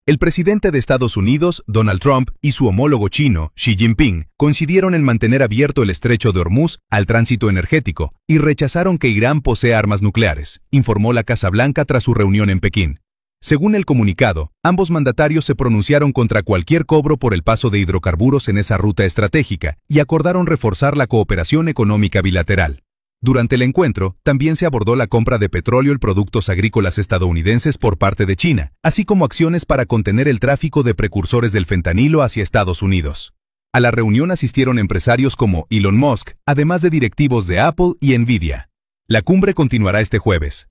El presidente de Estados Unidos, Donald Trump, y su homólogo chino, Xi Jinping, coincidieron en mantener abierto el estrecho de Hormuz al tránsito energético y rechazaron que Irán posea armas nucleares, informó la Casa Blanca tras su reunión en Pekín. Según el comunicado, ambos mandatarios se pronunciaron contra cualquier cobro por el paso de hidrocarburos en esa ruta estratégica y acordaron reforzar la cooperación económica bilateral. Durante el encuentro, también se abordó la compra de petróleo y productos agrícolas estadounidenses por parte de China, así como acciones para contener el tráfico de precursores del fentanilo hacia Estados Unidos. A la reunión asistieron empresarios como Elon Musk, además de directivos de Apple y Nvidia. La cumbre continuará este jueves.